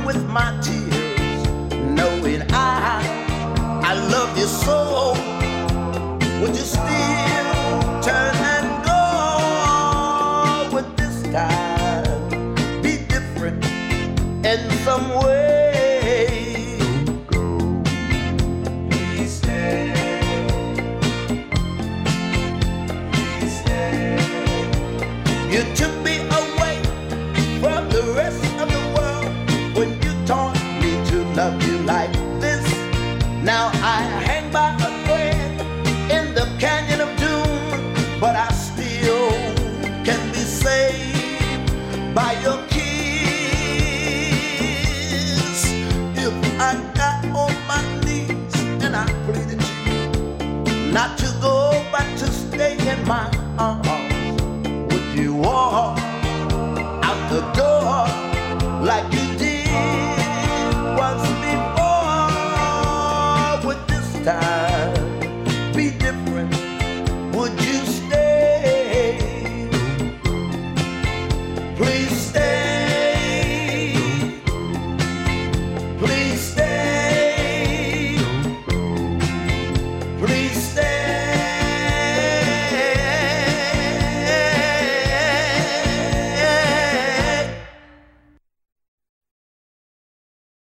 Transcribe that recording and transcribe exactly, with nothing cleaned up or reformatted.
with my tears, knowing I, I love you so. Would you still turn and go? Would this time be different in some way? Go, please stay. Please stay. You took me away from the rest of the world when you taught me to love you like this. Now I hang by a thread in the canyon of doom, but I still can be saved by your kiss. If I got on my knees and I pleaded to you not to go but to stay in my arms, would you walk out the door like you did once before? Would this time